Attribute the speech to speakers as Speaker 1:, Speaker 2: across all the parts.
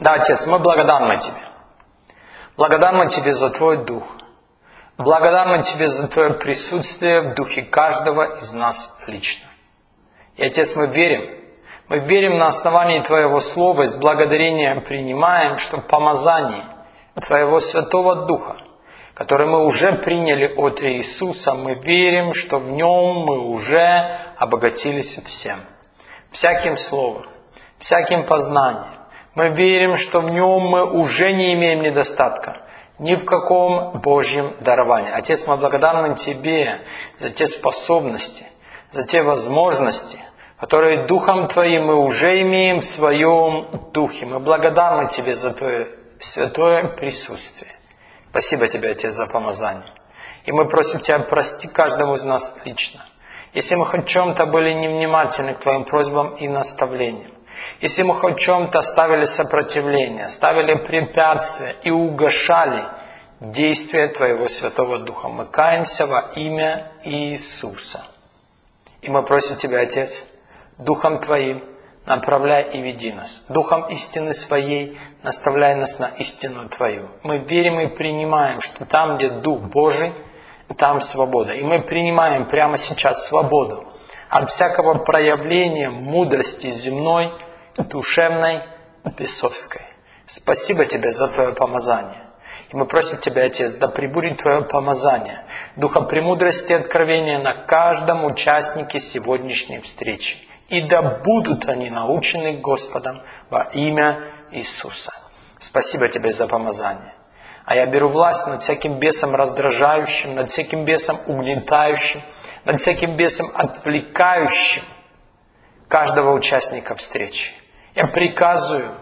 Speaker 1: Да, Отец, мы благодарны Тебе. Благодарны Тебе за Твой Дух. Благодарны Тебе за Твое присутствие в духе каждого из нас лично. И, Отец, мы верим на основании Твоего Слова и с благодарением принимаем, что в помазании Твоего Святого Духа, который мы уже приняли от Иисуса, мы верим, что в Нем мы уже обогатились всем. Всяким словом, всяким познанием. Мы верим, что в Нем мы уже не имеем недостатка ни в каком Божьем даровании. Отец, мы благодарны Тебе за те способности, за те возможности, которые Духом Твоим мы уже имеем в Своем Духе. Мы благодарны Тебе за Твое святое присутствие. Спасибо Тебе, Отец, за помазание. И мы просим Тебя, прости каждому из нас лично. Если мы хоть в чем-то были невнимательны к Твоим просьбам и наставлениям, если мы хоть в чем-то ставили сопротивление, ставили препятствия и угошали действия Твоего Святого Духа, мы каемся во имя Иисуса. И мы просим Тебя, Отец, Духом Твоим направляй и веди нас. Духом истины Своей наставляй нас на истину Твою. Мы верим и принимаем, что там, где Дух Божий, там свобода. И мы принимаем прямо сейчас свободу от всякого проявления мудрости земной, душевной, бесовской. Спасибо Тебе за Твое помазание. И мы просим Тебя, Отец, да пребудет Твое помазание, духа премудрости и откровения на каждом участнике сегодняшней встречи. И да будут они научены Господом во имя Иисуса. Спасибо Тебе за помазание. А я беру власть над всяким бесом раздражающим, над всяким бесом угнетающим, над всяким бесом отвлекающим каждого участника встречи. Я приказываю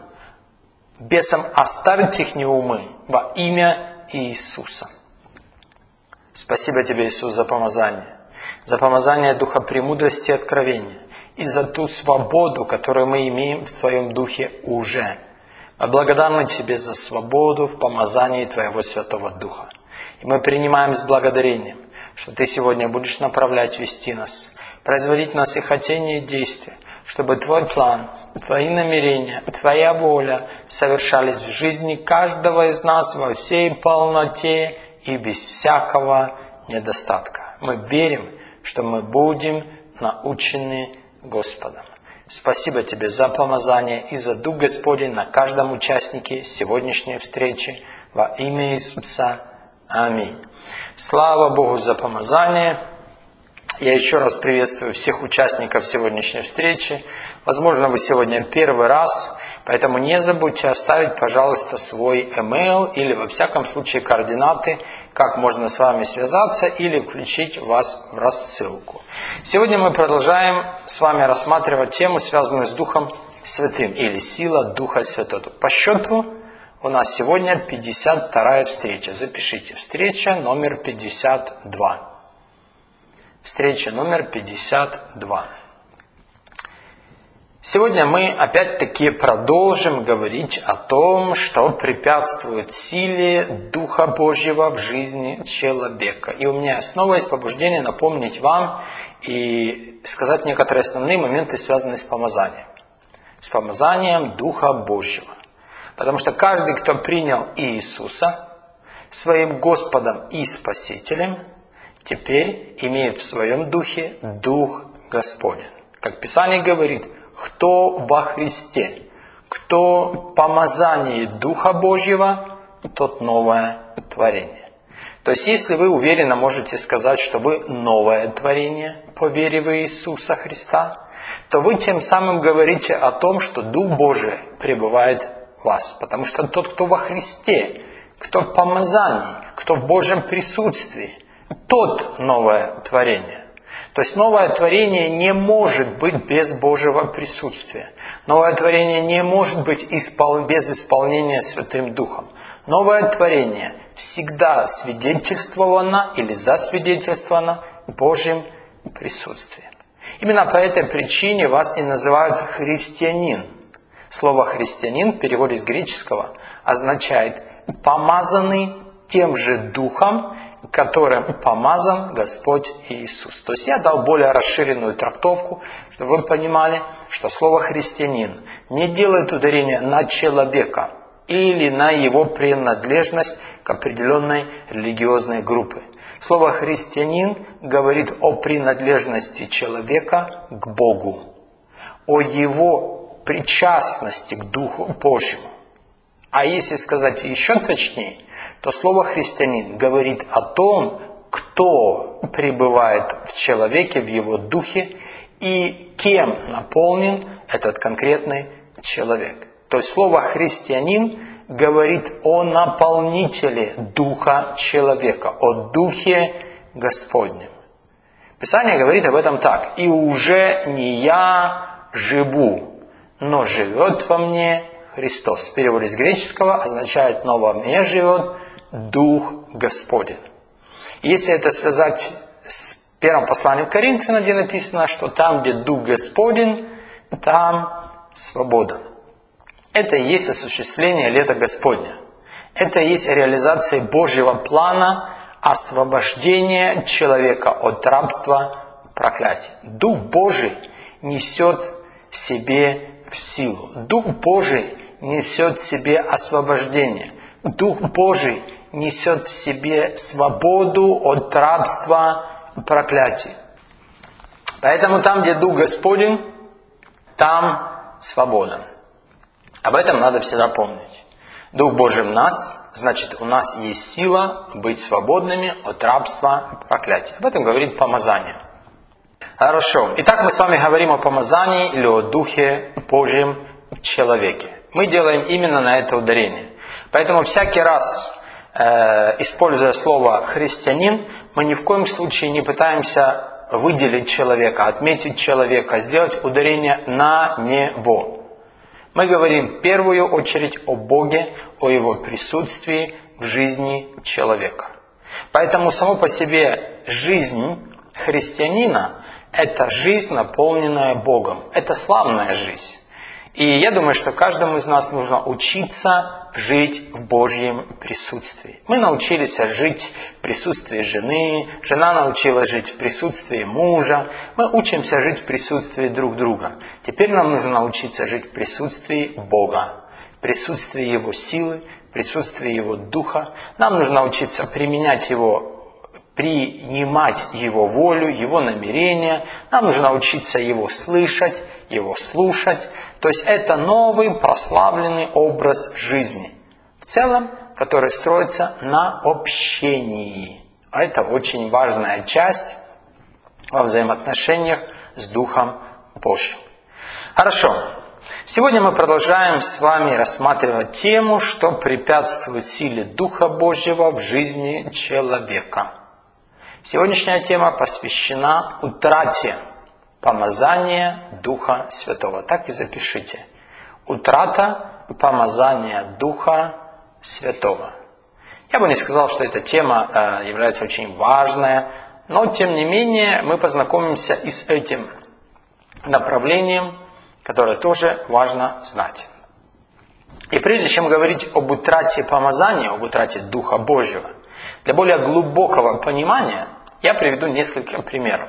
Speaker 1: бесам оставить их умы во имя Иисуса. Спасибо Тебе, Иисус, за помазание духа премудрости и откровения, и за ту свободу, которую мы имеем в Твоем Духе уже. Мы благодарны Тебе за свободу в помазании Твоего Святого Духа. И мы принимаем с благодарением, что Ты сегодня будешь направлять, вести нас, производить в нас и хотение, и действия, чтобы Твой план, Твои намерения, Твоя воля совершались в жизни каждого из нас во всей полноте и без всякого недостатка. Мы верим, что мы будем научены Господом. Спасибо Тебе за помазание и за Дух Господень на каждом участнике сегодняшней встречи во имя Иисуса. Аминь. Слава Богу за помазание. Я еще раз приветствую всех участников сегодняшней встречи. Возможно, вы сегодня первый раз, поэтому не забудьте оставить, пожалуйста, свой email или, во всяком случае, координаты, как можно с вами связаться или включить вас в рассылку. Сегодня мы продолжаем с вами рассматривать тему, связанную с Духом Святым или сила Духа Святого. По счету у нас сегодня 52-я встреча. Запишите, встреча номер 52. Встреча номер 52. Сегодня мы опять-таки продолжим говорить о том, что препятствует силе Духа Божьего в жизни человека. И у меня снова есть побуждение напомнить вам и сказать некоторые основные моменты, связанные с помазанием. С помазанием Духа Божьего. Потому что каждый, кто принял Иисуса своим Господом и Спасителем, теперь имеет в своем духе Дух Господень. Как Писание говорит, кто во Христе, кто в помазании Духа Божьего, тот новое творение. То есть, если вы уверенно можете сказать, что вы новое творение по вере в Иисуса Христа, то вы тем самым говорите о том, что Дух Божий пребывает в вас. Потому что тот, кто во Христе, кто в помазании, кто в Божьем присутствии, тот новое творение. То есть новое творение не может быть без Божьего присутствия. Новое творение не может быть без исполнения Святым Духом. Новое творение всегда свидетельствовано или засвидетельствовано Божьим присутствием. Именно по этой причине вас и называют христианин. Слово христианин в переводе с греческого означает помазанный тем же Духом которым помазан Господь Иисус. То есть я дал более расширенную трактовку, чтобы вы понимали, что слово «христианин» не делает ударение на человека или на его принадлежность к определенной религиозной группе. Слово «христианин» говорит о принадлежности человека к Богу, о его причастности к Духу Божьему. А если сказать еще точнее, то слово «христианин» говорит о том, кто пребывает в человеке, в его духе, и кем наполнен этот конкретный человек. То есть слово «христианин» говорит о наполнителе духа человека, о духе Господнем. Писание говорит об этом так: «И уже не я живу, но живет во мне Христос». В переводе с греческого означает: «но во мне живет Дух Господень». Если это связать с первым посланием к Коринфянам, где написано, что там, где Дух Господень, там свобода. Это и есть осуществление лета Господня. Это и есть реализация Божьего плана освобождения человека от рабства проклятия. Дух Божий несет в себе силу. Дух Божий несет в себе освобождение. Дух Божий несет в себе свободу от рабства проклятия. Поэтому там, где Дух Господень, там свобода. Об этом надо всегда помнить. Дух Божий в нас, значит, у нас есть сила быть свободными от рабства проклятия. Об этом говорит помазание. Хорошо. Итак, мы с вами говорим о помазании или о Духе Божьем в человеке. Мы делаем именно на это ударение. Поэтому всякий раз, используя слово «христианин», мы ни в коем случае не пытаемся выделить человека, отметить человека, сделать ударение на него. Мы говорим в первую очередь о Боге, о Его присутствии в жизни человека. Поэтому само по себе жизнь христианина – это жизнь, наполненная Богом. Это славная жизнь. И я думаю, что каждому из нас нужно учиться жить в Божьем присутствии. Мы научились жить в присутствии жены, жена научилась жить в присутствии мужа. Мы учимся жить в присутствии друг друга. Теперь нам нужно научиться жить в присутствии Бога, в присутствии Его силы, в присутствии Его Духа. Нам нужно научиться принимать Его волю, Его намерения. Нам нужно научиться Его слышать, Его слушать. То есть это новый прославленный образ жизни. В целом, который строится на общении. А это очень важная часть во взаимоотношениях с Духом Божьим. Хорошо. Сегодня мы продолжаем с вами рассматривать тему, что препятствует силе Духа Божьего в жизни человека. Сегодняшняя тема посвящена утрате помазания Духа Святого. Так и запишите. Утрата помазания Духа Святого. Я бы не сказал, что эта тема является очень важной, но тем не менее мы познакомимся и с этим направлением, которое тоже важно знать. И прежде чем говорить об утрате помазания, об утрате Духа Божьего, для более глубокого понимания я приведу несколько примеров.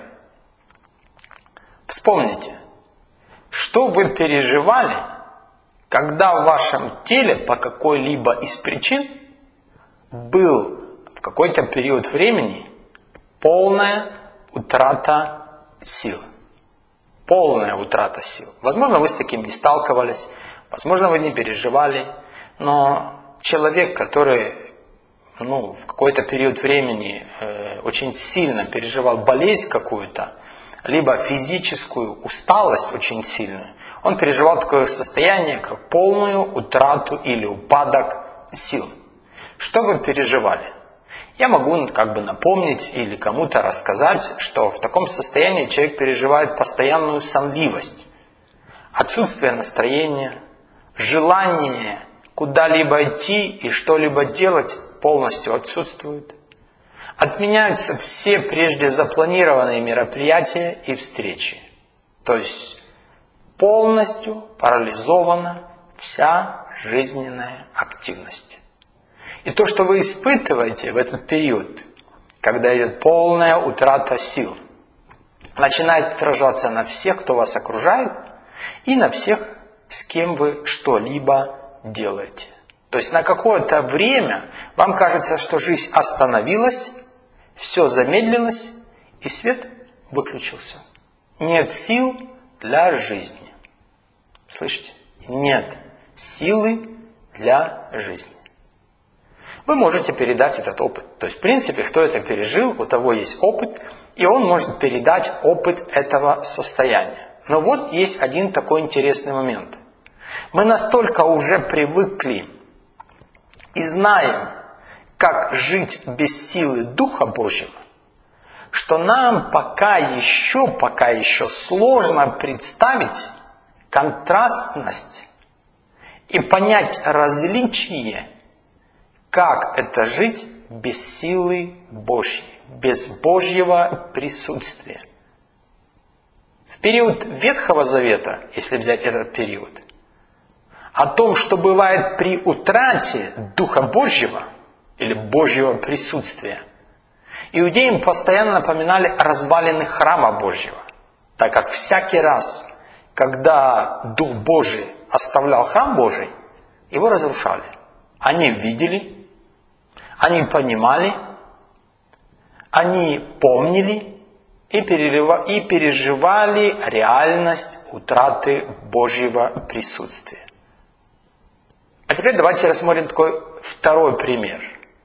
Speaker 1: Вспомните, что вы переживали, когда в вашем теле по какой-либо из причин был в какой-то период времени полная утрата сил. Полная утрата сил. Возможно, вы с таким не сталкивались, возможно, вы не переживали, но человек, который в какой-то период времени очень сильно переживал болезнь какую-то, либо физическую усталость очень сильную, он переживал такое состояние, как полную утрату или упадок сил. Что вы переживали? Я могу напомнить или кому-то рассказать, что в таком состоянии человек переживает постоянную сонливость, отсутствие настроения, желание куда-либо идти и что-либо делать полностью отсутствует. Отменяются все прежде запланированные мероприятия и встречи. То есть полностью парализована вся жизненная активность. И то, что вы испытываете в этот период, когда идет полная утрата сил. Начинает отражаться на всех, кто вас окружает, и на всех, с кем вы что-либо делаете. То есть на какое-то время вам кажется, что жизнь остановилась, все замедлилось, и свет выключился. Нет сил для жизни. Слышите? Нет силы для жизни. Вы можете передать этот опыт. То есть, в принципе, кто это пережил, у того есть опыт, и он может передать опыт этого состояния. Но вот есть один такой интересный момент. Мы настолько уже привыкли и знаем, как жить без силы Духа Божьего, что нам пока еще сложно представить контрастность и понять различие, как это жить без силы Божьей, без Божьего присутствия. В период Ветхого Завета, если взять этот период, о том, что бывает при утрате Духа Божьего или Божьего присутствия, иудеям постоянно напоминали развалины храма Божьего, так как всякий раз, когда Дух Божий оставлял храм Божий, его разрушали. Они видели, они понимали, они помнили и переживали реальность утраты Божьего присутствия. А теперь давайте рассмотрим такой второй пример.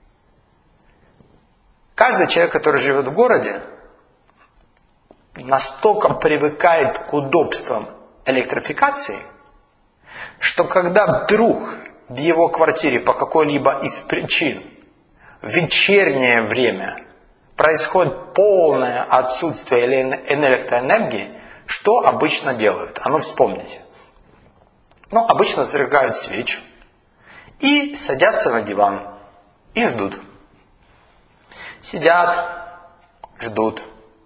Speaker 1: Каждый человек, который живет в городе, настолько привыкает к удобствам электрификации, что когда вдруг в его квартире по какой-либо из причин в вечернее время происходит полное отсутствие электроэнергии, что обычно делают? А ну вспомните. Обычно зажигают свечу и садятся на диван и ждут. Сидят, ждут.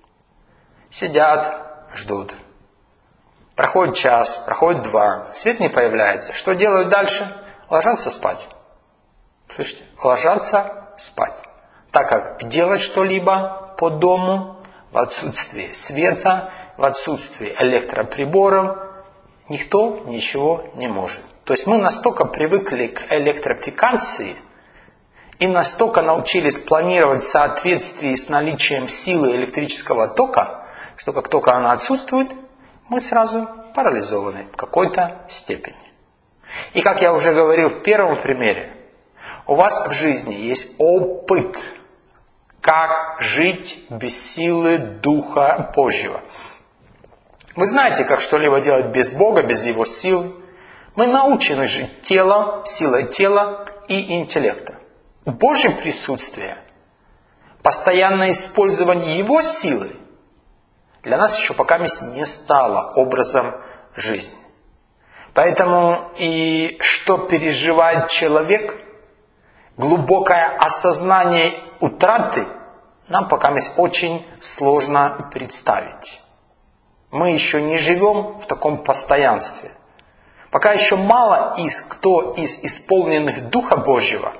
Speaker 1: Сидят, ждут. Проходит час, проходит два, свет не появляется. Что делают дальше? Ложатся спать. Слышите? Ложатся спать. Так как делать что-либо по дому в отсутствии света, в отсутствии электроприборов, никто ничего не может. То есть мы настолько привыкли к электрификации и настолько научились планировать в соответствии с наличием силы электрического тока, что как только она отсутствует, мы сразу парализованы в какой-то степени. И как я уже говорил в первом примере, у вас в жизни есть опыт, как жить без силы Духа Божьего. Вы знаете, как что-либо делать без Бога, без Его силы. Мы научены жить телом, силой тела и интеллекта. Божье присутствие, постоянное использование Его силы для нас еще пока не стало образом жизни. Поэтому и что переживает человек, глубокое осознание утраты нам пока очень сложно представить. Мы еще не живем в таком постоянстве. Пока еще мало кто из исполненных Духа Божьего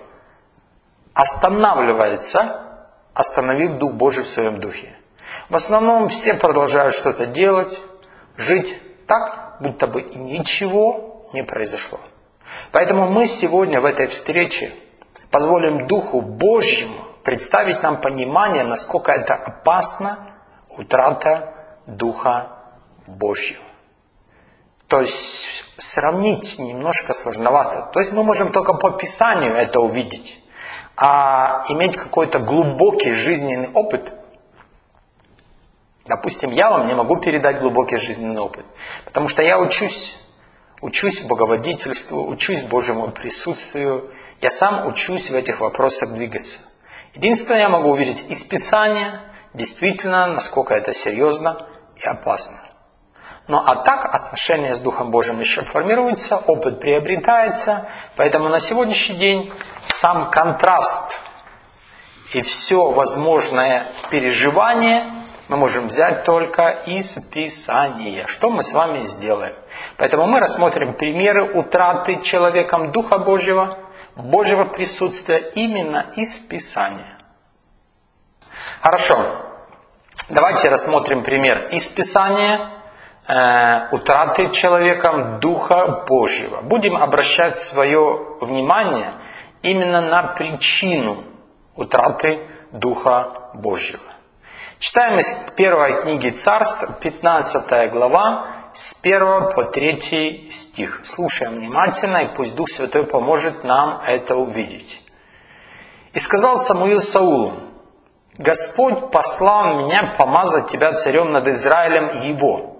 Speaker 1: остановив Дух Божий в своем духе. В основном все продолжают что-то делать, жить так, будто бы ничего не произошло. Поэтому мы сегодня в этой встрече позволим Духу Божьему представить нам понимание, насколько это опасна утрата Духа Божьего. То есть сравнить немножко сложновато. То есть мы можем только по Писанию это увидеть. А иметь какой-то глубокий жизненный опыт, допустим, я вам не могу передать глубокий жизненный опыт, потому что я учусь боговодительству, учусь Божьему присутствию, я сам учусь в этих вопросах двигаться. Единственное, я могу увидеть из Писания, действительно, насколько это серьезно и опасно. А так отношения с Духом Божьим еще формируются, опыт приобретается, поэтому на сегодняшний день сам контраст и все возможное переживание мы можем взять только из Писания, что мы с вами сделаем. Поэтому мы рассмотрим примеры утраты человеком Духа Божьего, Божьего присутствия именно из Писания. Хорошо. Давайте рассмотрим пример из Писания утраты человеком Духа Божьего. Будем обращать свое внимание именно на причину утраты Духа Божьего. Читаем из первой книги Царств, 15 глава, с 1 по 3 стих. Слушаем внимательно, и пусть Дух Святой поможет нам это увидеть. «И сказал Самуил Саулу: Господь послал меня помазать тебя царем над Израилем его,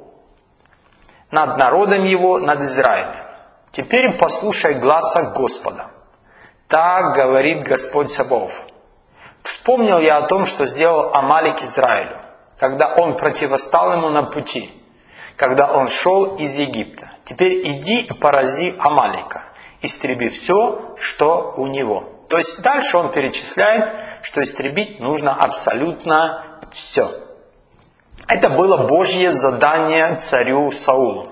Speaker 1: над народом его, над Израилем. Теперь послушай гласа Господа. Так говорит Господь Саваоф. Вспомнил я о том, что сделал Амалик Израилю, когда он противостал ему на пути, когда он шел из Египта. Теперь иди и порази Амалика, истреби все, что у него». То есть дальше он перечисляет, что истребить нужно абсолютно все. Это было Божье задание царю Саулу.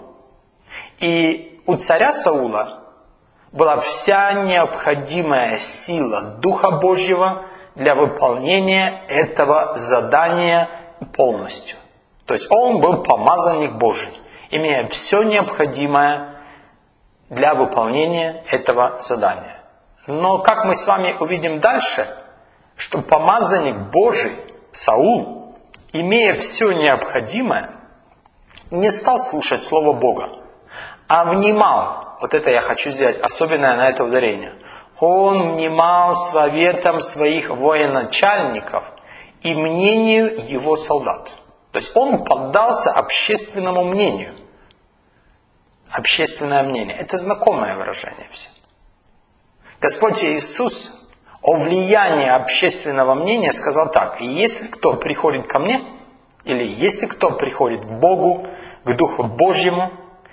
Speaker 1: И у царя Саула была вся необходимая сила Духа Божьего для выполнения этого задания полностью. То есть он был помазанник Божий, имея все необходимое для выполнения этого задания. Но, как мы с вами увидим дальше, что помазанник Божий, Саул, имея все необходимое, не стал слушать Слово Бога, а внимал, вот это я хочу сделать особенное на это ударение, он внимал советам своих военачальников и мнению его солдат. То есть он поддался общественному мнению. Общественное мнение. Это знакомое выражение всем. Господь Иисус о влиянии общественного мнения сказал так: если кто приходит ко мне, или если кто приходит к Богу, к Духу Божьему,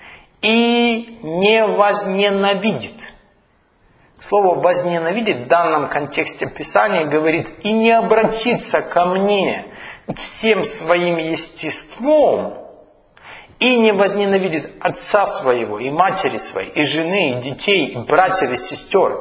Speaker 1: и не возненавидит. Слово «возненавидит» в данном контексте Писания говорит «и не обратиться ко мне всем своим естеством, и не возненавидит отца своего, и матери своей, и жены, и детей, и братьев, и сестер,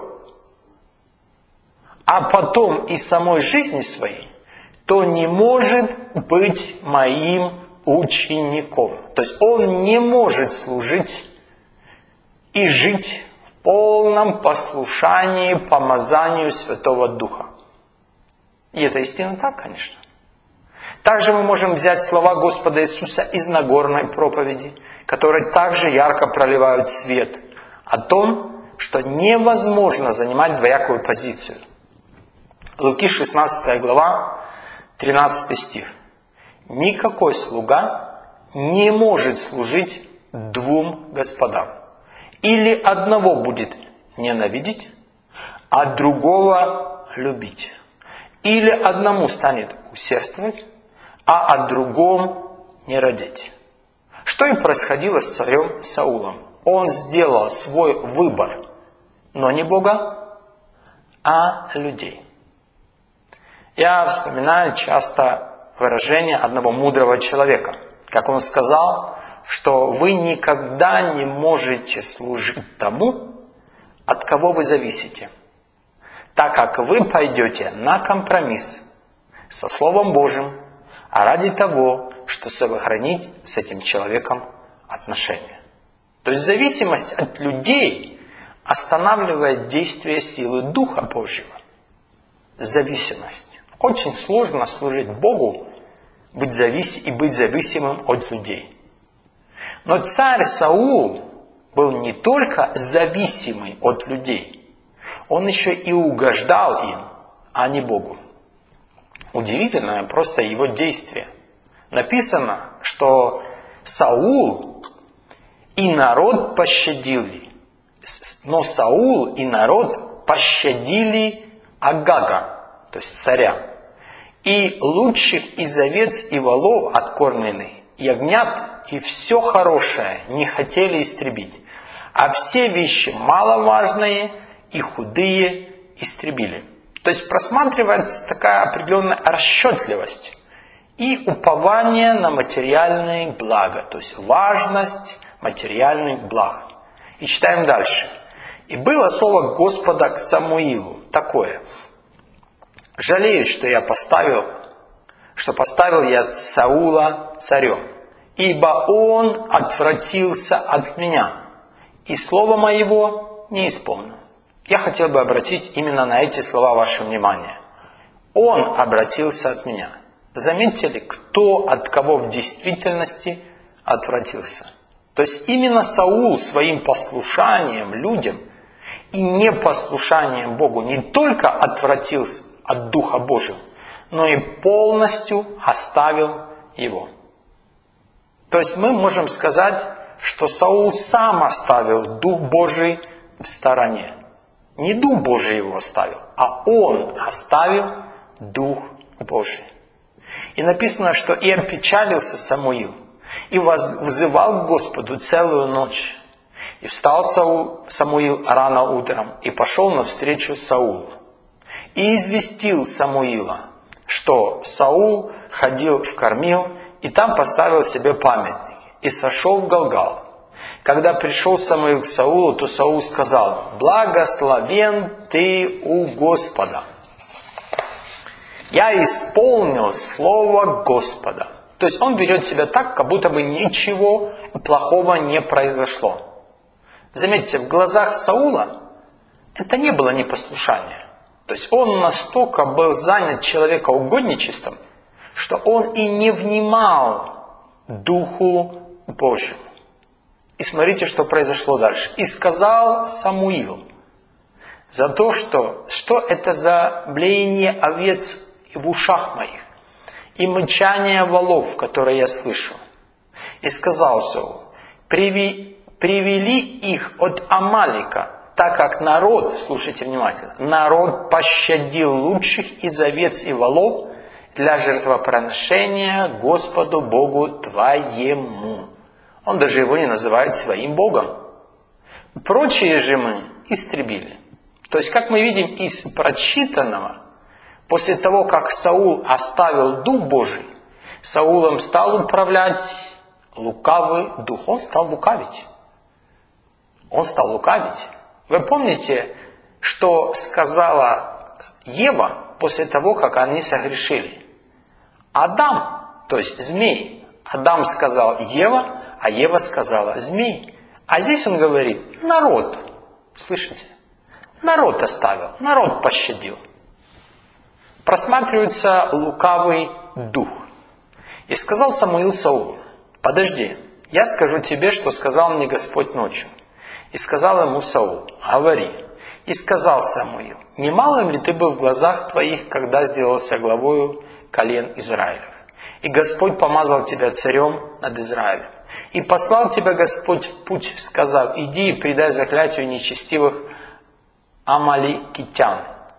Speaker 1: а потом и самой жизни своей, то не может быть моим учеником». То есть он не может служить и жить в полном послушании помазанию Святого Духа. И это истинно так, конечно. Также мы можем взять слова Господа Иисуса из Нагорной проповеди, которые также ярко проливают свет о том, что невозможно занимать двоякую позицию. Луки 16 глава, 13 стих. «Никакой слуга не может служить двум господам. Или одного будет ненавидеть, а другого любить. Или одному станет усердствовать, а о другом не родить». Что и происходило с царем Саулом. Он сделал свой выбор, но не Бога, а людей. Я вспоминаю часто выражение одного мудрого человека, как он сказал, что вы никогда не можете служить тому, от кого вы зависите, так как вы пойдете на компромисс со Словом Божьим, а ради того, чтобы сохранить с этим человеком отношения. То есть зависимость от людей останавливает действие силы Духа Божьего. Зависимость. Очень сложно служить Богу и быть зависимым от людей. Но царь Саул был не только зависимый от людей, он еще и угождал им, а не Богу. Удивительное просто его действие. Написано, что Саул и народ пощадили, но Саул и народ пощадили Агага, то есть царя, и лучших из овец и волов откормленных, ягнят и все хорошее не хотели истребить, а все вещи маловажные и худые истребили. То есть просматривается такая определенная расчетливость и упование на материальные блага, то есть важность материальных благ. И читаем дальше. «И было слово Господа к Самуилу такое: жалею, что я поставил что поставил я Саула царем, ибо он отвратился от меня, и слова моего не исполнил». Я хотел бы обратить именно на эти слова ваше внимание. Он обратился от меня. Заметьте ли, кто от кого в действительности отвратился? То есть именно Саул своим послушанием людям и непослушанием Богу не только отвратился от Духа Божьего, но и полностью оставил его. То есть мы можем сказать, что Саул сам оставил Дух Божий в стороне. Не Дух Божий его оставил, а он оставил Дух Божий. И написано, что «и опечалился Самуил, и взывал к Господу целую ночь. И встал Самуил рано утром, и пошел навстречу Саулу. И известил Самуила, что Саул ходил в Кормил, и там поставил себе памятник, и сошел в Галгал. Когда пришел Самуил к Саулу, то Саул сказал: «Благословен ты у Господа. Я исполнил слово Господа». То есть он ведет себя так, как будто бы ничего плохого не произошло. Заметьте, в глазах Саула это не было непослушание. То есть он настолько был занят человекоугодничеством, что он и не внимал Духу Божьему. И смотрите, что произошло дальше. «И сказал Самуил за то, что это за блеяние овец в ушах моих и мычание волов, которые я слышу. И сказал Саул: привели их от Амалика, так как народ, слушайте внимательно, народ пощадил лучших из овец и волов для жертвоприношения Господу Богу твоему». Он даже его не называет своим Богом. Прочие же мы истребили. То есть, как мы видим из прочитанного, после того, как Саул оставил Дух Божий, Саулом стал управлять лукавый дух. Он стал лукавить. Вы помните, что сказала Ева после того, как они согрешили? Адам, то есть змей. Адам сказал Ева, а Ева сказала змей. А здесь он говорит народ. Слышите? Народ оставил, народ пощадил. Просматривается лукавый дух. И сказал Самуил Саулу: «Подожди, я скажу тебе, что сказал мне Господь ночью». И сказал ему Саул: «Говори». И сказал Самуил: «Немалым ли ты был в глазах твоих, когда сделался главою колен Израилев? И Господь помазал тебя царем над Израилем. И послал тебя Господь в путь, сказав: иди и предай заклятию нечестивых амаликитян,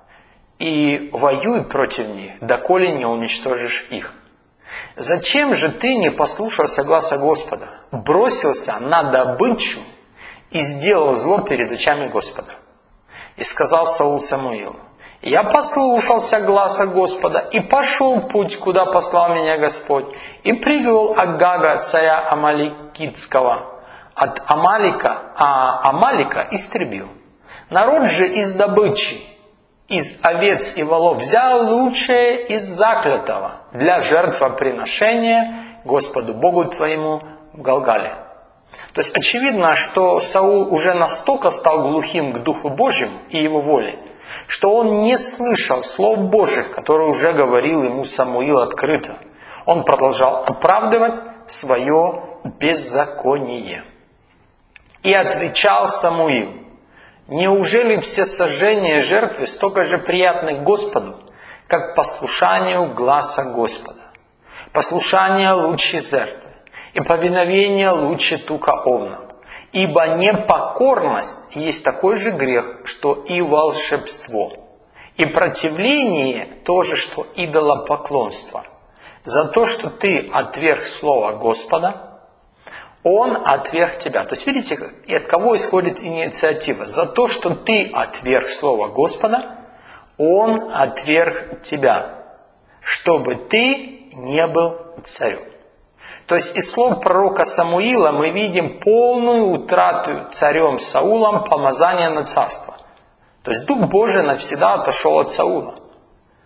Speaker 1: и воюй против них, доколе не уничтожишь их. Зачем же ты не послушался гласа Господа, бросился на добычу и сделал зло перед очами Господа?» И сказал Саул Самуилу: «Я послушался гласа Господа и пошел в путь, куда послал меня Господь, и привел Агага, царя Амаликитского, от Амалика, а Амалика истребил. Народ же из добычи, из овец и волов взял лучшее из заклятого для жертвоприношения Господу Богу твоему в Галгале». То есть очевидно, что Саул уже настолько стал глухим к Духу Божьему и его воле, что он не слышал слов Божьих, которые уже говорил ему Самуил открыто. Он продолжал оправдывать свое беззаконие. И отвечал Самуил: «Неужели все сожжения жертвы столько же приятны Господу, как послушанию гласа Господа? Послушание лучше жертвы, и повиновение лучше тука овна. Ибо непокорность есть такой же грех, что и волшебство, и противление тоже, что идолопоклонство. За то, что ты отверг слово Господа, Он отверг тебя». То есть, видите, от кого исходит инициатива? За то, что ты отверг слово Господа, Он отверг тебя, чтобы ты не был царем. То есть из слов пророка Самуила мы видим полную утрату царем Саулом помазания на царство. То есть Дух Божий навсегда отошел от Саула.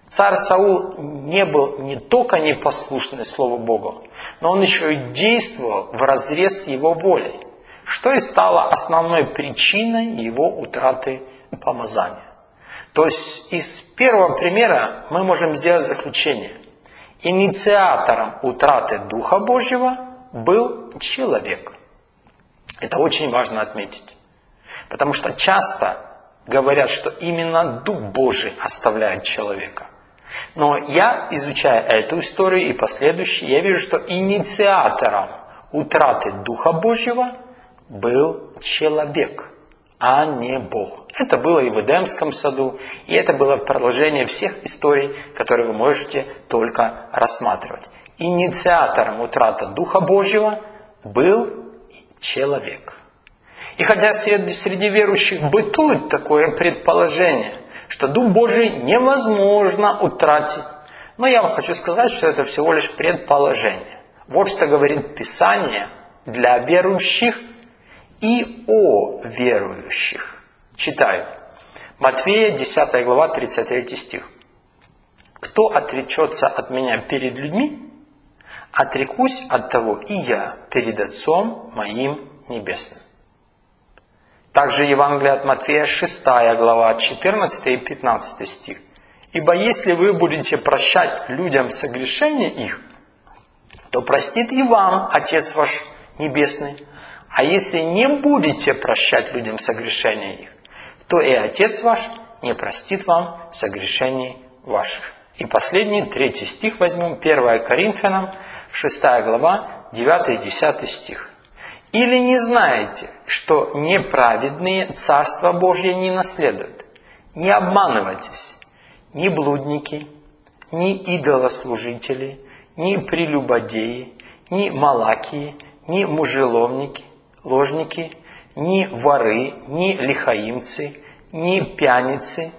Speaker 1: Царь Саул не был не только непослушный Слову Богу, но он еще и действовал вразрез с его волей, что и стало основной причиной его утраты помазания. То есть из первого примера мы можем сделать заключение. Инициатором утраты Духа Божьего был человек. Это очень важно отметить. Потому что часто говорят, что именно Дух Божий оставляет человека. Но я, изучая эту историю и последующие, я вижу, что инициатором утраты Духа Божьего был человек, а не Бог. Это было и в Эдемском саду, и это было в продолжении всех историй, которые вы можете только рассматривать. Инициатором утраты Духа Божьего был человек. И хотя среди верующих бытует такое предположение, что Дух Божий невозможно утратить, но я вам хочу сказать, что это всего лишь предположение. Вот что говорит Писание для верующих и о верующих. Читаю. Матфея, 10 глава, 33 стих. «Кто отречется от меня перед людьми, отрекусь от того и я перед Отцом моим небесным». Также Евангелие от Матфея, 6 глава, 14 и 15 стих. «Ибо если вы будете прощать людям согрешения их, то простит и вам Отец ваш Небесный. А если не будете прощать людям согрешения их, то и Отец ваш не простит вам согрешений ваших». И последний, 3 стих возьмем, 1 Коринфянам, 6 глава, 9 и 10 стих. «Или не знаете, что неправедные Царство Божье не наследуют? Не обманывайтесь, ни блудники, ни идолослужители, ни прелюбодеи, ни малакии, ни мужеловники, ложники, ни воры, ни лихаимцы, ни пьяницы,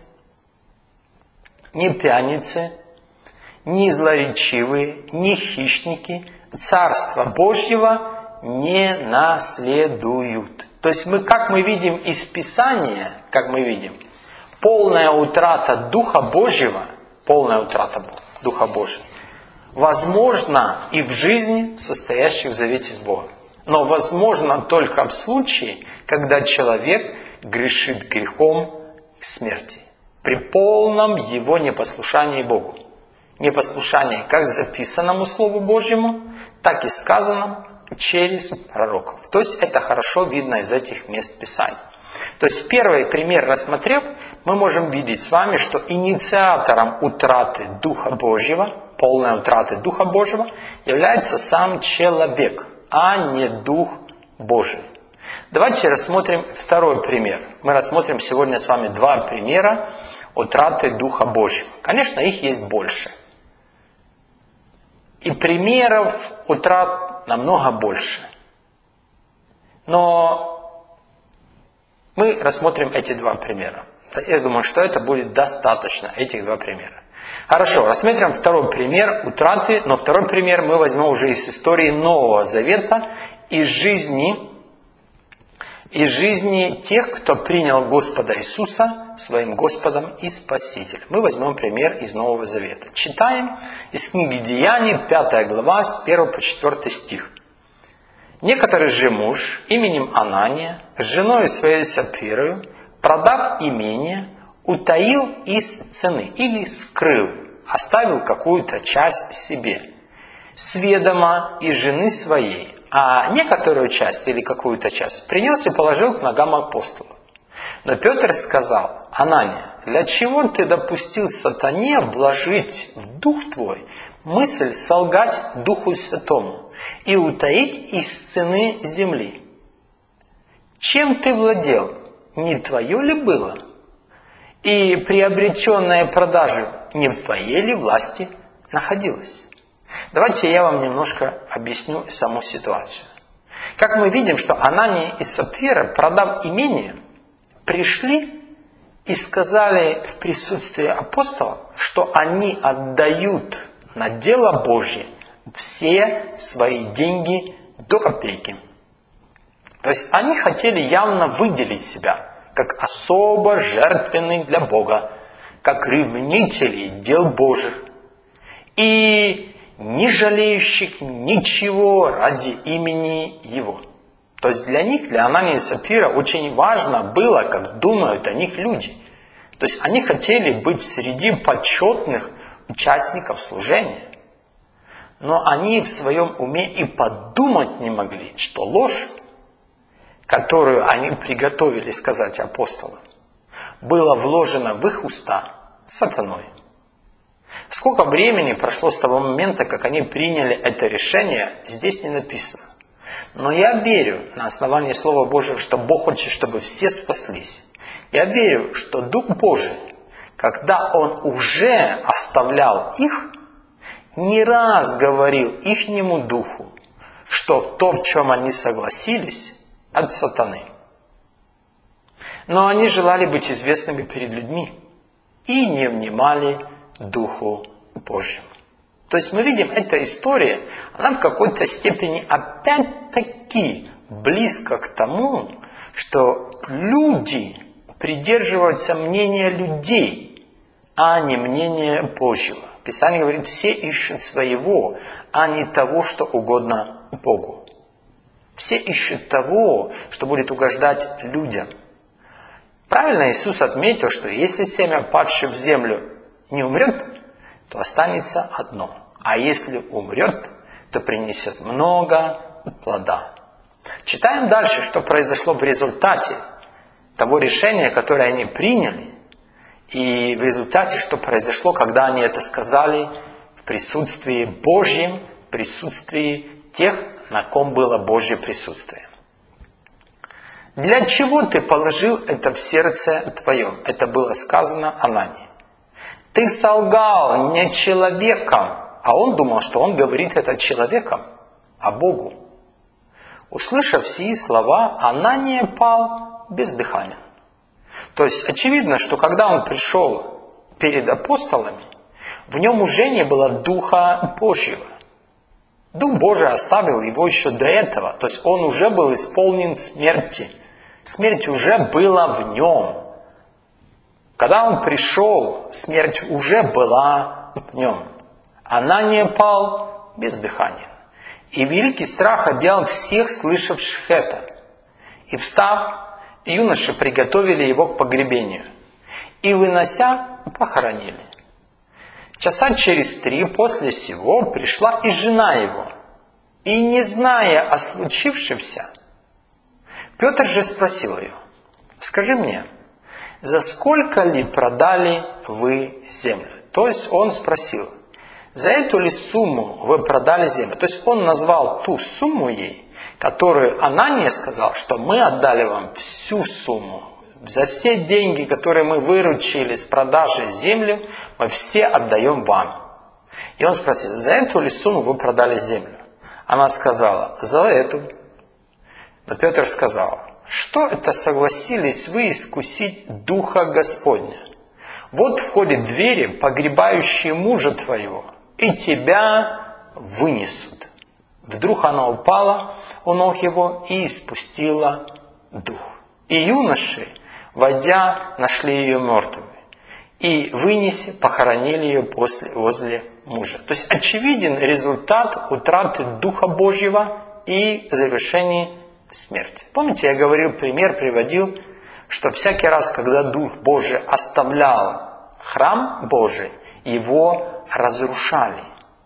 Speaker 1: ни злоречивые, ни хищники Царства Божьего не наследуют». То есть как мы видим из Писания, полная утрата Духа Божьего, возможно и в жизни, состоящей в завете с Богом. Но возможно только в случае, когда человек грешит грехом смерти, при полном его непослушании Богу. Непослушании как записанному Слову Божьему, так и сказанному через пророков. То есть это хорошо видно из этих мест Писания. То есть первый пример рассмотрев, мы можем видеть с вами, что инициатором утраты Духа Божьего, полной утраты Духа Божьего, является сам человек, а не Дух Божий. Давайте рассмотрим второй пример. Мы рассмотрим сегодня с вами два примера утраты Духа Божьего. Конечно, их есть больше. И примеров утрат намного больше. Но мы рассмотрим эти два примера. Я думаю, что это будет достаточно, этих два примера. Хорошо, рассмотрим второй пример утраты, но второй пример мы возьмем уже из истории Нового Завета, из жизни тех, кто принял Господа Иисуса своим Господом и Спасителем. Мы возьмем пример из Нового Завета. Читаем из книги Деяний, 5 глава, с 1 по 4 стих. «Некоторый же муж именем Анания, с женой своей Сапфирою, продав имение, утаил из цены или скрыл, оставил какую-то часть себе, с ведома и жены своей, а некоторую часть или какую-то часть принес и положил к ногам апостолов. Но Петр сказал: Анания, для чего ты допустил сатане вложить в дух твой мысль солгать Духу Святому и утаить из цены земли? Чем ты владел? Не твое ли было? И приобретенная продажу не в твоей ли власти находилась? Давайте я вам немножко объясню саму ситуацию. Как мы видим, что Анания и Сапфира, продав имение, пришли и сказали в присутствии апостолов, что они отдают на дело Божье все свои деньги до копейки. То есть они хотели явно выделить себя как особо жертвенный для Бога, как ревнителей дел Божьих, и не жалеющих ничего ради имени Его. То есть для них, для Анании и Сапфира, очень важно было, как думают о них люди. То есть они хотели быть среди почетных участников служения. Но они в своем уме и подумать не могли, что ложь, которую они приготовили сказать апостолам, была вложена в их уста сатаной. Сколько времени прошло с того момента, как они приняли это решение, здесь не написано. Но я верю на основании Слова Божьего, что Бог хочет, чтобы все спаслись. Я верю, что Дух Божий, когда Он уже оставлял их, не раз говорил ихнему духу, что то, в чем они согласились, от сатаны. Но они желали быть известными перед людьми и не внимали Духу Божьему. То есть мы видим, эта история, она в какой-то степени опять-таки близко к тому, что люди придерживаются мнения людей, а не мнения Божьего. Писание говорит, все ищут своего, а не того, что угодно Богу. Все ищут того, что будет угождать людям. Правильно Иисус отметил, что если семя, падшее в землю, не умрет, то останется одно. А если умрет, то принесет много плода. Читаем дальше, что произошло в результате того решения, которое они приняли. И в результате, что произошло, когда они это сказали в присутствии Божьем, в присутствии тех, на ком было Божье присутствие. Для чего ты положил это в сердце твоем? Это было сказано Анании. Ты солгал не человеком, а он думал, что он говорит это человеком, а Богу. Услышав сии слова, Анания пал бездыханен. То есть очевидно, что когда он пришел перед апостолами, в нем уже не было Духа Божьего. Дух Божий оставил его еще до этого. То есть он уже был исполнен смерти. Смерть уже была в нем. Когда он пришел, смерть уже была в нем. Анания пал бездыханен. И великий страх объял всех слышавших это. И встав, юноши приготовили его к погребению. И, вынося, похоронили. Часа через 3 после сего пришла и жена его. И, не зная о случившемся, Петр же спросил ее: «Скажи мне, за сколько ли продали вы землю?» То есть он спросил: «За эту ли сумму вы продали землю?» То есть он назвал ту сумму ей, которую Анания сказал, что мы отдали вам всю сумму. За все деньги, которые мы выручили с продажи земли, мы все отдаем вам. И он спросил: за эту ли сумму вы продали землю? Она сказала: за эту. Но Петр сказал: что это согласились вы искусить Духа Господня? Вот входят двери, погребающие мужа твоего, и тебя вынесут. Вдруг она упала у ног его и испустила дух. И юноши, войдя, нашли ее мертвой. И, вынеся, похоронили ее возле мужа. То есть очевиден результат утраты Духа Божьего и завершения смерти. Помните, я говорил, приводил, что всякий раз, когда Дух Божий оставлял храм Божий, его разрушали.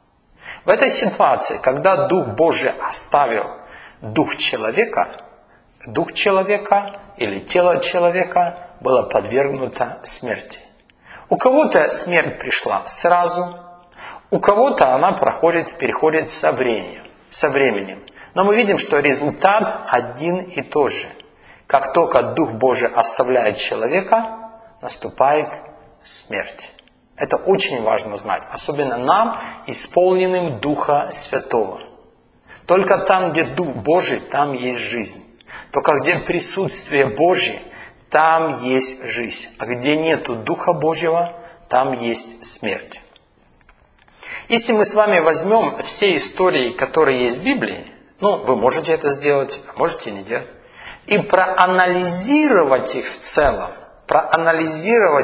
Speaker 1: В этой ситуации, когда Дух Божий оставил дух человека или тело человека было подвергнуто смерти. У кого-то смерть пришла сразу, у кого-то она переходит со временем. Но мы видим, что результат один и тот же. Как только Дух Божий оставляет человека, наступает смерть. Это очень важно знать, особенно нам, исполненным Духа Святого. Только там, где Дух Божий, там есть жизнь. Только где присутствие Божье, там есть жизнь. А где нету Духа Божьего, там есть смерть. Если мы с вами возьмем все истории, которые есть в Библии, вы можете это сделать, а можете не делать, и проанализировать их в целом, проанализировать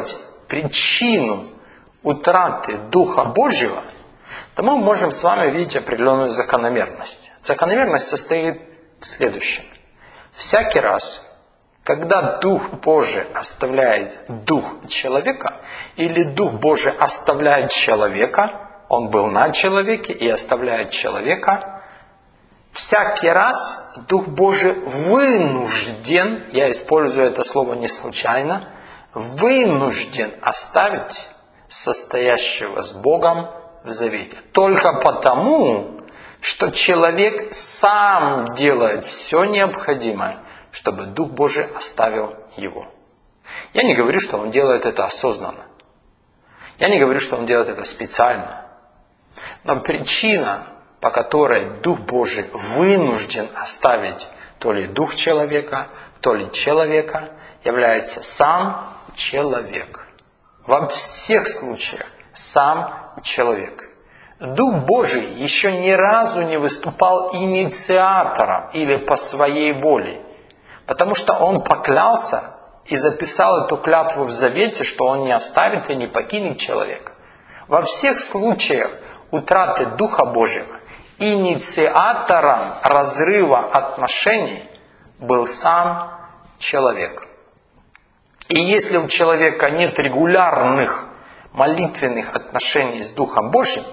Speaker 1: причину утраты Духа Божьего, то мы можем с вами видеть определенную закономерность. Закономерность состоит в следующем. Всякий раз, когда Дух Божий оставляет дух человека, или Дух Божий оставляет человека, он был на человеке и оставляет человека, всякий раз Дух Божий вынужден, я использую это слово не случайно, вынужден оставить состоящего с Богом в завете. Только потому, что человек сам делает все необходимое, чтобы Дух Божий оставил его. Я не говорю, что он делает это осознанно. Я не говорю, что он делает это специально. Но причина, по которой Дух Божий вынужден оставить то ли дух человека, то ли человека, является сам человек. Во всех случаях сам человек. Дух Божий еще ни разу не выступал инициатором или по своей воле, потому что Он поклялся и записал эту клятву в завете, что Он не оставит и не покинет человека. Во всех случаях утраты Духа Божьего инициатором разрыва отношений был сам человек. И если у человека нет регулярных молитвенных отношений с Духом Божьим,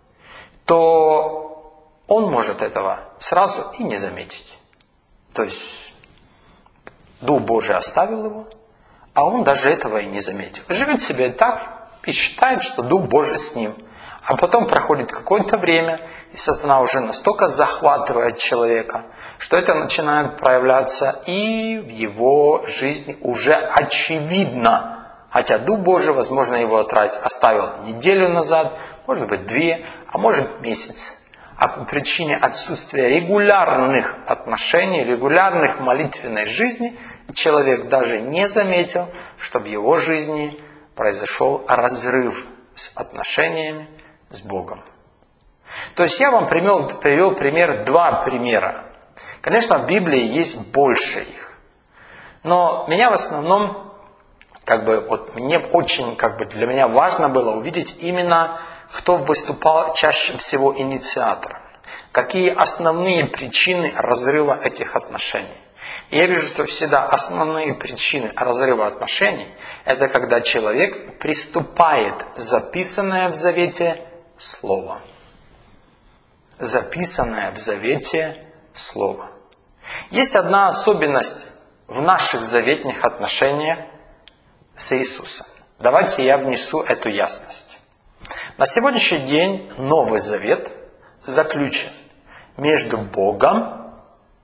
Speaker 1: то он может этого сразу и не заметить. То есть Дух Божий оставил его, а он даже этого и не заметил. Живет себе так и считает, что Дух Божий с ним. А потом проходит какое-то время, и сатана уже настолько захватывает человека, что это начинает проявляться и в его жизни уже очевидно. Хотя Дух Божий, возможно, его оставил неделю назад, может быть 2, а может месяц. А по причине отсутствия регулярных отношений, регулярных молитвенной жизни, человек даже не заметил, что в его жизни произошел разрыв с отношениями с Богом. То есть я вам привел пример, 2 примера. Конечно, в Библии есть больше их. Но меня в основном, мне очень, для меня важно было увидеть именно, кто выступал чаще всего инициатором. Какие основные причины разрыва этих отношений. И я вижу, что всегда основные причины разрыва отношений – это когда человек приступает записанное в завете Слово. Записанное в завете Слово. Есть одна особенность в наших заветных отношениях с Иисусом. Давайте я внесу эту ясность. На сегодняшний день Новый Завет заключен между Богом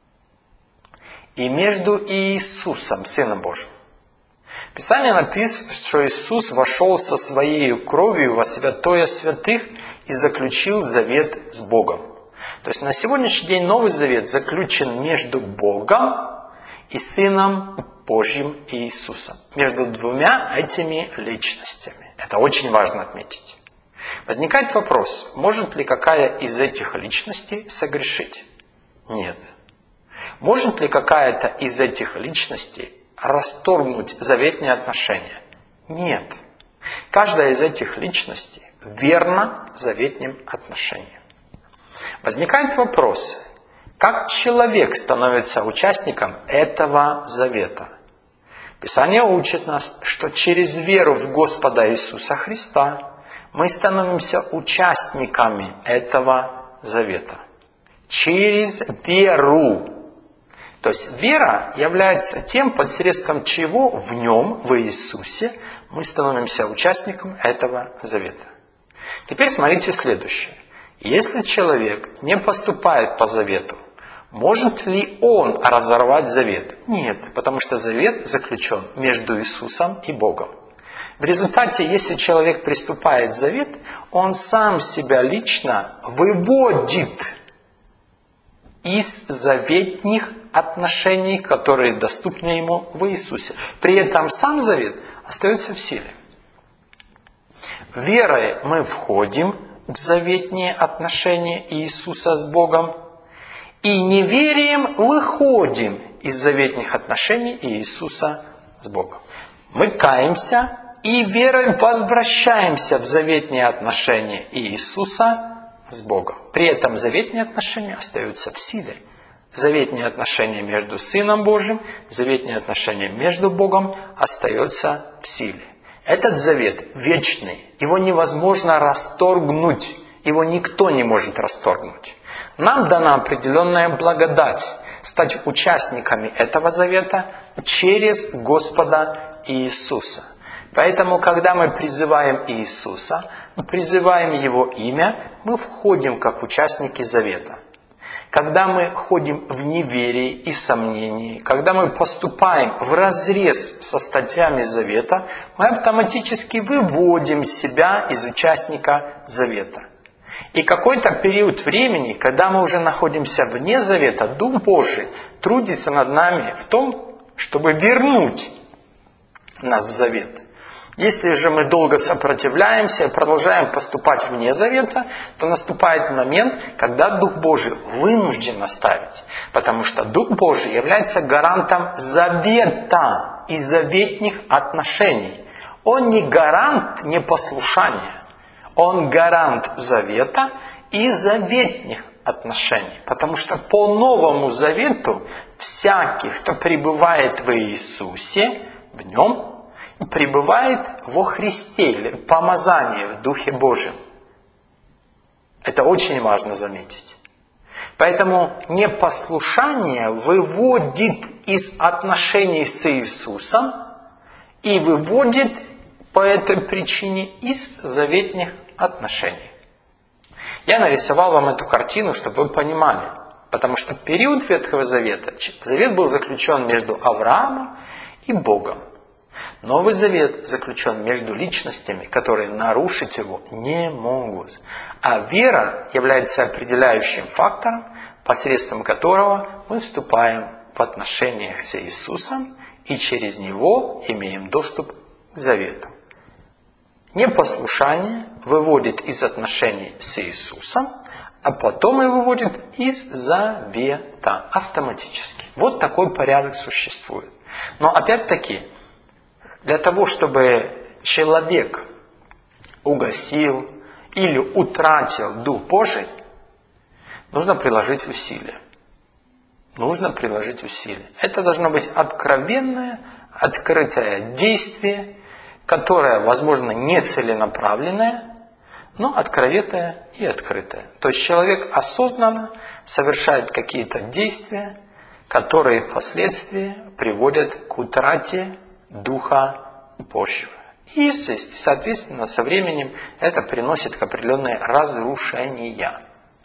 Speaker 1: и между Иисусом, Сыном Божьим. В Писании написано, что Иисус вошел со Своей кровью во святое святых и заключил завет с Богом. То есть на сегодняшний день Новый Завет заключен между Богом и Сыном Божьим Иисусом. Между 2 этими личностями. Это очень важно отметить. Возникает вопрос, может ли какая из этих личностей согрешить? Нет. Может ли какая-то из этих личностей расторгнуть заветные отношения? Нет. Каждая из этих личностей верна заветным отношениям. Возникает вопрос, как человек становится участником этого завета? Писание учит нас, что через веру в Господа Иисуса Христа мы становимся участниками этого завета. Через веру. То есть вера является тем, посредством чего в Нем, в Иисусе, мы становимся участником этого завета. Теперь смотрите следующее. Если человек не поступает по завету, может ли он разорвать завет? Нет, потому что завет заключен между Иисусом и Богом. В результате, если человек приступает к завету, он сам себя лично выводит из заветных отношений, которые доступны ему в Иисусе. При этом сам завет остается в силе. Верой мы входим в заветные отношения Иисуса с Богом, и неверием выходим из заветных отношений Иисуса с Богом. Мы каемся и верой возвращаемся в заветные отношения Иисуса с Богом. При этом заветные отношения остаются в силе. Заветные отношения между Сыном Божьим, заветные отношения между Богом остаются в силе. Этот завет вечный, его невозможно расторгнуть, его никто не может расторгнуть. Нам дана определенная благодать стать участниками этого завета через Господа Иисуса. Поэтому, когда мы призываем Иисуса, призываем Его имя, мы входим как участники завета. Когда мы ходим в неверии и сомнении, когда мы поступаем вразрез со статьями завета, мы автоматически выводим себя из участника завета. И какой-то период времени, когда мы уже находимся вне завета, Дух Божий трудится над нами в том, чтобы вернуть нас в завет. Если же мы долго сопротивляемся и продолжаем поступать вне завета, то наступает момент, когда Дух Божий вынужден оставить. Потому что Дух Божий является гарантом завета и заветных отношений. Он не гарант непослушания. Он гарант завета и заветных отношений. Потому что по Новому Завету всякий, кто пребывает в Иисусе, в Нем, пребывает во Христе, или помазание в Духе Божьем. Это очень важно заметить. Поэтому непослушание выводит из отношений с Иисусом и выводит по этой причине из заветных отношений. Я нарисовал вам эту картину, чтобы вы понимали. Потому что в период Ветхого Завета завет был заключен между Авраамом и Богом. Новый Завет заключен между личностями, которые нарушить его не могут. А вера является определяющим фактором, посредством которого мы вступаем в отношениях с Иисусом и через Него имеем доступ к завету. Непослушание выводит из отношений с Иисусом, а потом и выводит из завета автоматически. Вот такой порядок существует. Но опять-таки, для того, чтобы человек угасил или утратил Дух Божий, нужно приложить усилия. Нужно приложить усилия. Это должно быть откровенное, открытое действие, которое, возможно, не целенаправленное, но откровенное и открытое. То есть человек осознанно совершает какие-то действия, которые впоследствии приводят к утрате Духа Божьего. И, соответственно, со временем это приносит к определенные разрушения.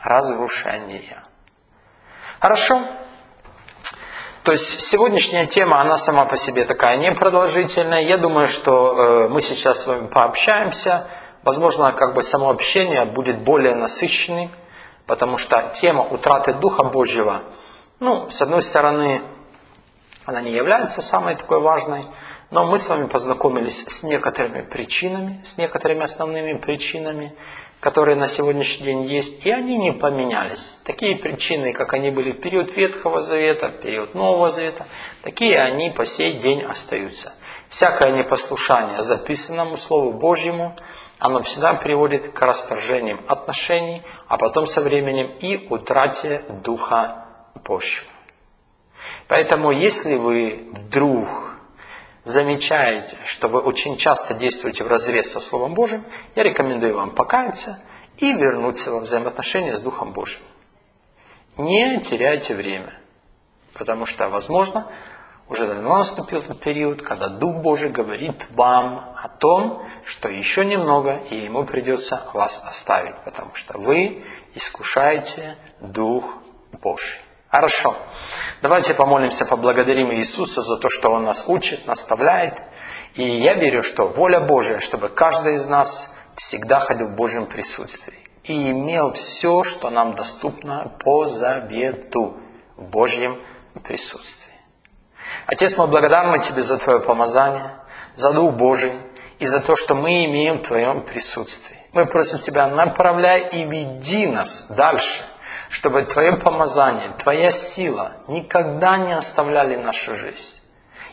Speaker 1: Хорошо? То есть сегодняшняя тема, она сама по себе такая непродолжительная. Я думаю, что мы сейчас с вами пообщаемся. Возможно, само общение будет более насыщенным, потому что тема утраты Духа Божьего, с одной стороны, она не является самой такой важной, но мы с вами познакомились с некоторыми причинами, с некоторыми основными причинами, которые на сегодняшний день есть, и они не поменялись. Такие причины, как они были в период Ветхого Завета, в период Нового Завета, такие они по сей день остаются. Всякое непослушание записанному Слову Божьему, оно всегда приводит к расторжениям отношений, а потом со временем и утрате Духа Божьего. Поэтому, если вы вдруг замечаете, что вы очень часто действуете вразрез со Словом Божьим, я рекомендую вам покаяться и вернуться во взаимоотношения с Духом Божьим. Не теряйте время, потому что, возможно, уже давно наступил тот период, когда Дух Божий говорит вам о том, что еще немного, и Ему придется вас оставить, потому что вы искушаете Дух Божий. Хорошо. Давайте помолимся, поблагодарим Иисуса за то, что Он нас учит, наставляет. И я верю, что воля Божия, чтобы каждый из нас всегда ходил в Божьем присутствии и имел все, что нам доступно по завету в Божьем присутствии. Отец, мы благодарны Тебе за Твое помазание, за Дух Божий и за то, что мы имеем в Твоем присутствии. Мы просим Тебя, направляй и веди нас дальше, чтобы Твое помазание, Твоя сила никогда не оставляли нашу жизнь.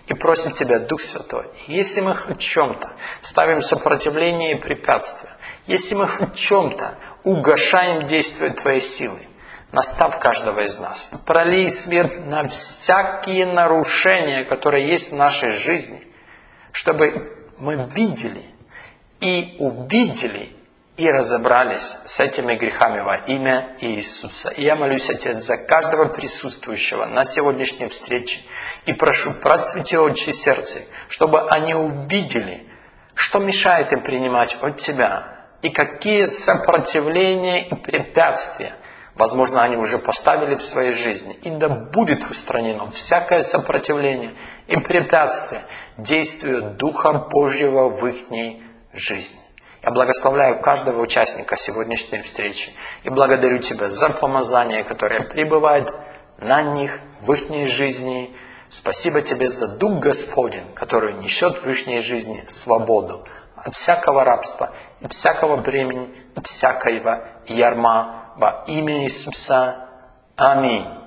Speaker 1: и просим Тебя, Дух Святой, если мы хоть в чем-то ставим сопротивление и препятствия, если мы хоть в чем-то угошаем действие Твоей силы, настав каждого из нас, пролей свет на всякие нарушения, которые есть в нашей жизни, чтобы мы видели и увидели и разобрались с этими грехами во имя Иисуса. И я молюсь, Отец, за каждого присутствующего на сегодняшней встрече и прошу, просвети очи сердца, чтобы они увидели, что мешает им принимать от Тебя и какие сопротивления и препятствия, возможно, они уже поставили в своей жизни. И да будет устранено всякое сопротивление и препятствие действию Духа Божьего в их жизни. Я благословляю каждого участника сегодняшней встречи и благодарю Тебя за помазание, которое пребывает на них, в их жизни. Спасибо Тебе за Дух Господень, который несет в их жизни свободу от всякого рабства, и всякого бремени, и всякого ярма во имя Иисуса. Аминь.